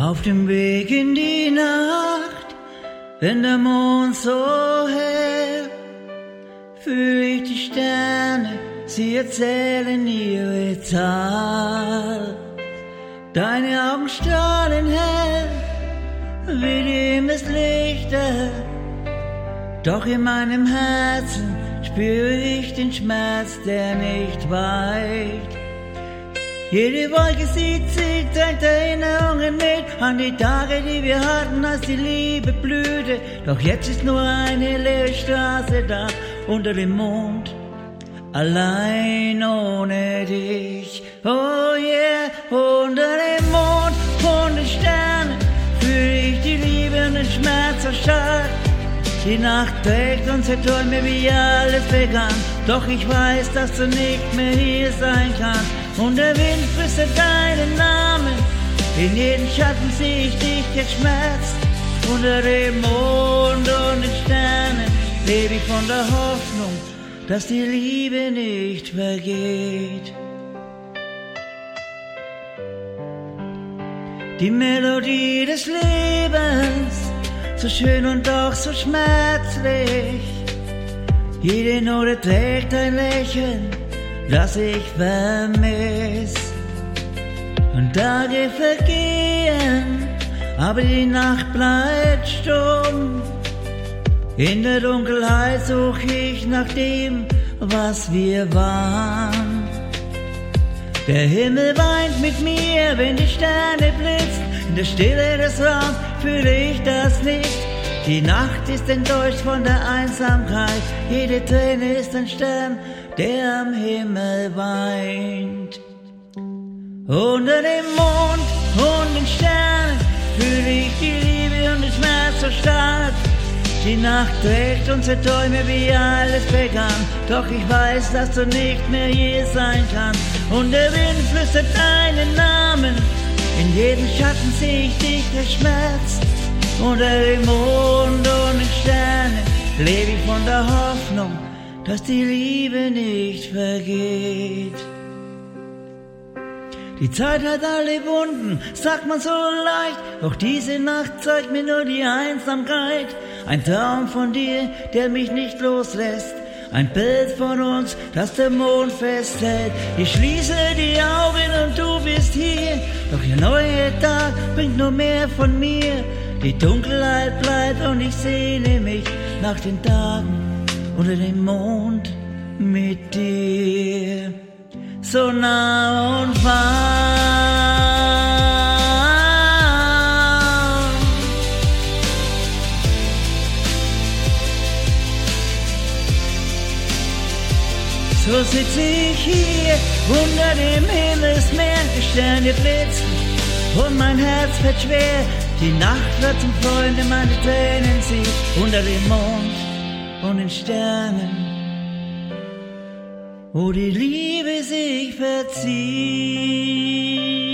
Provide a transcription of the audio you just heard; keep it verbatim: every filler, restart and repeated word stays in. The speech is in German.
Auf dem Weg in die Nacht, wenn der Mond so hell, fühl ich die Sterne, sie erzählen ihre Zahl. Deine Augen strahlen hell, wie Himmelslichter, doch in meinem Herzen spüre ich den Schmerz, der nicht weicht. Jede Wolke sieht sie, trägt Erinnerungen mit an die Tage, die wir hatten, als die Liebe blühte. Doch jetzt ist nur eine leere Straße da, unter dem Mond, allein ohne dich. Oh yeah, unter dem Mond, von den Sternen, fühle ich die Liebe und den Schmerz erstarrt. Die Nacht trägt unsere Träume, wie alles begann. Doch ich weiß, dass du nicht mehr hier sein kannst. Und der Wind flüstert deinen Namen. In jedem Schatten sehe ich dich geschmerzt. Unter dem Mond und den Sternen lebe ich von der Hoffnung, dass die Liebe nicht vergeht. Die Melodie des Lebens, so schön und doch so schmerzlich. Jede Note trägt ein Lächeln, das ich vermiss. Und Tage vergehen, aber die Nacht bleibt stumm. In der Dunkelheit such ich nach dem, was wir waren. Der Himmel weint mit mir, wenn die Sterne blitzt. In der Stille des Raums fühle ich das nicht. Die Nacht ist enttäuscht von der Einsamkeit. Jede Träne ist ein Stern, der am Himmel weint. Unter dem Mond und den Sternen fühle ich die Liebe und den Schmerz so stark. Die Nacht trägt unsere Träume, wie alles begann. Doch ich weiß, dass du nicht mehr hier sein kannst. Und der Wind flüstert deinen Namen. In jedem Schatten sehe ich dich geschmerzt. Unter dem Mond und den Sternen lebe ich von der Hoffnung, dass die Liebe nicht vergeht. Die Zeit hat alle Wunden, sagt man so leicht, doch diese Nacht zeigt mir nur die Einsamkeit. Ein Traum von dir, der mich nicht loslässt, ein Bild von uns, das der Mond festhält. Ich schließe die Augen und du bist hier, doch der neue Tag bringt nur mehr von mir. Die Dunkelheit bleibt und ich sehne mich nach den Tagen unter dem Mond mit dir. So nah und fern. So sitze ich hier unter dem Himmelsmeer, die Sterne blitzen und mein Herz wird schwer. Die Nacht wird zum Freund, der meine Tränen sieht, unter dem Mond und den Sternen, wo die Liebe sich verzieht.